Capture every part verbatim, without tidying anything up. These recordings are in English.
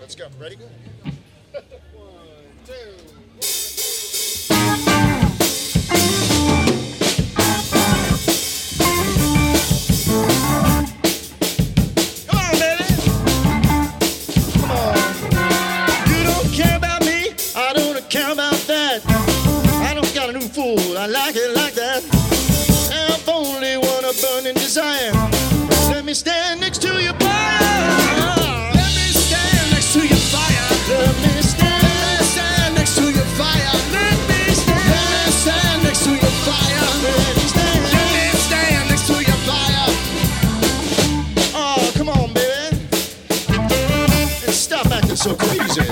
Let's go. Ready? One, two. I like it like that. I've only one a burning desire. Let me stand next to your fire. Let me stand next to your fire. Let me stand, let me stand next to your fire. Let me stand, let me stand next to your fire. Let me stand, let me stand next to your fire. Oh, come on, baby. And stop acting so crazy.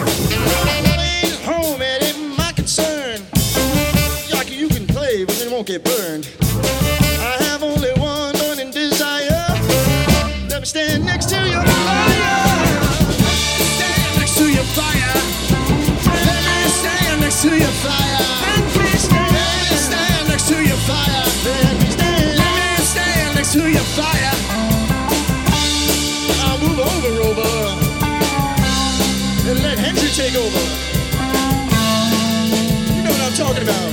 Won't get burned. I have only one burning desire. Let me stand next to your fire. Stand next to your fire. Let me stand next to your fire. Let me stand, let me stand next to your fire. Let me stand, let me stand next to your fire. I'll move over, over, and let Hendry take over. You know what I'm talking about.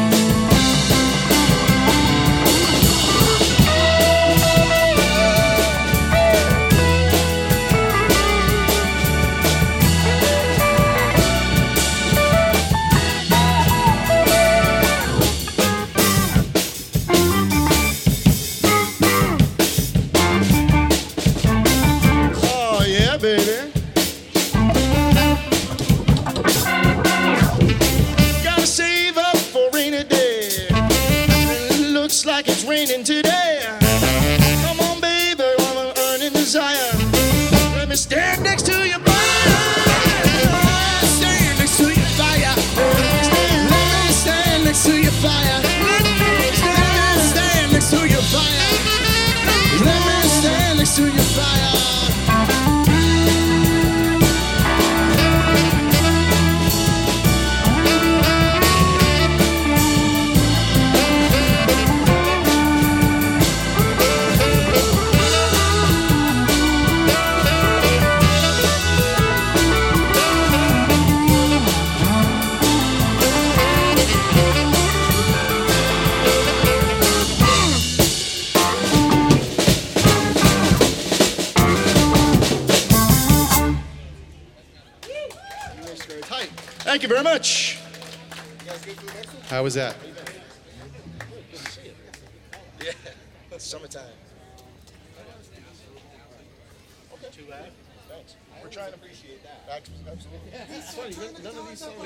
Like it's raining today. Come on, baby, I'm an earning desire. Let me stand next to your fire. Stand next to your fire. Let me stand next to your fire. Let me stand next to your fire. Let me stand next to your fire. Thank you very much. How was that? Yeah, summertime. Okay. Too loud? Thanks. We're trying to appreciate that. Absolutely. Yeah, it's funny. None of these songs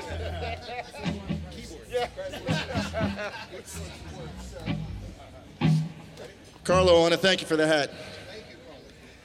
keyboard. Yeah. Carlo, I want to thank you for the hat.